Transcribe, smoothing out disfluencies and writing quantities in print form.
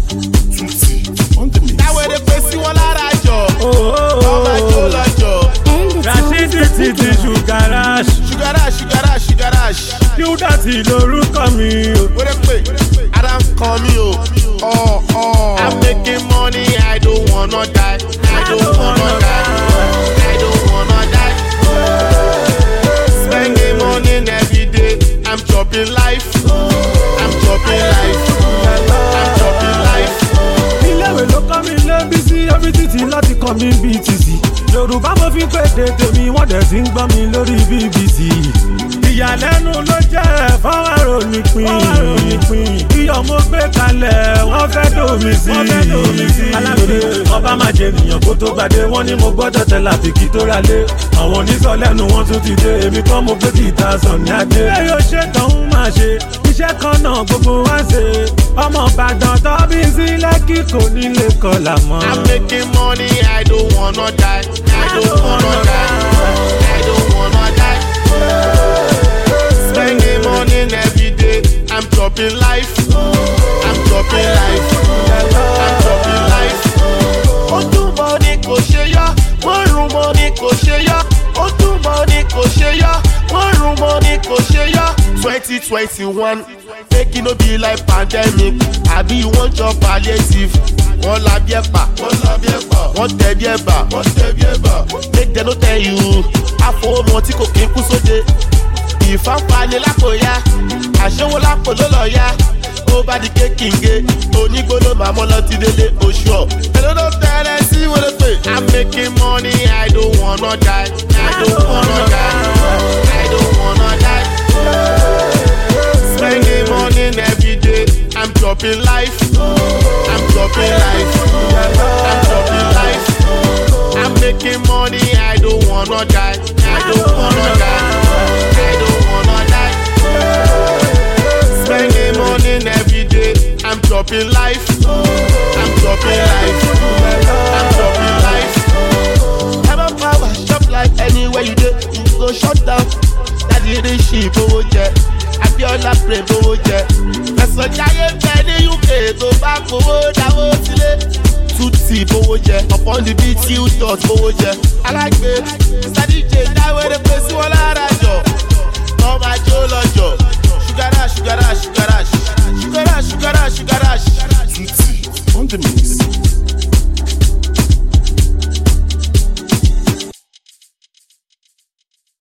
Táwọn èdè pé sí wọn lára jọ. Ọmọ ìjọ lọ́jọ́. Rashidi ti di Sugarash. Sugarash. Yúdàtì lorúkọ mi o. Wẹ́rẹ́ pé ara ń kan mi o. I'm making money, I don't wanna die. Spending money every day, I'm chopping life. Iléèwé ló kọ́ mi lé bí sí orí títì láti kọ́ mi BTC. Yorùbá mo fi pèdè tèmi, wọ́n dẹ̀ ti ń gbọ́ mi lórí BBC. Ìyàlẹ́nu ló jẹ́ fáwọn àrònípin. Iyọ̀ mo gbé kalẹ̀, wọ́n fẹ́ dòmí sí. Alágbèrè ọba máa jẹ ènìyàn kó tó gbàdé, wọ́n ní mo gbọ́dọ̀ tẹ̀lé àfikì tó ra lé. Àwọn onísọ̀lẹ́nu wọn tún ti dé, èmi kọ́ mo gbé kìtà sàn ní adé. Ẹ yóò ṣe tán ń máa ṣe, iṣẹ́ kan náà gbogbo wá ṣe. Ọmọ Ìbàdàn tó bí sí Lẹ́kì kò nílé kọlà mọ́. I'm making money, I don't wanna die. Spending money every day, I'm chopping life. Ó tún money kò ṣe yá, wọ́n rún money kò ṣe yá. Ó tún money kò ṣe yá, wọ́n rún money kò ṣe yá. 2021, make it no be like pandemic. Àbí you wan chop palliative. Wọ́n labi ẹ̀pà, wọ́n tẹ̀bi ẹ̀bà. Make dem no tell you, àfọwọ́mọ tí kò kí n kú sóde. Ìfáfáni lápò ya, àṣewó lápò ló lọ ya. Ó bá di kékìnge, onígbóló màmú lọ ti délé oṣù ọ̀. Èló ló tẹ̀lé sí wọlé pé. I'm making money, I don't wanna die. Spending money every day, I'm chopping life. I'm making money, I don't wanna die. Spending money every day, I'm chopping life. Have a power, shop like anywhere you do, you go shut down. Daddy the sheep, owó jẹ. Abiola pray owó jẹ. Fẹ̀sọ̀ jáyé bẹ́ẹ̀ ní UK tó bá kówó dáwó sílé. Tutsi owó jẹ. Upon the beat, you dot owó jẹ. Alágbe, Mr. DJ dáwọ́ eré pé sí wọn lára jọ.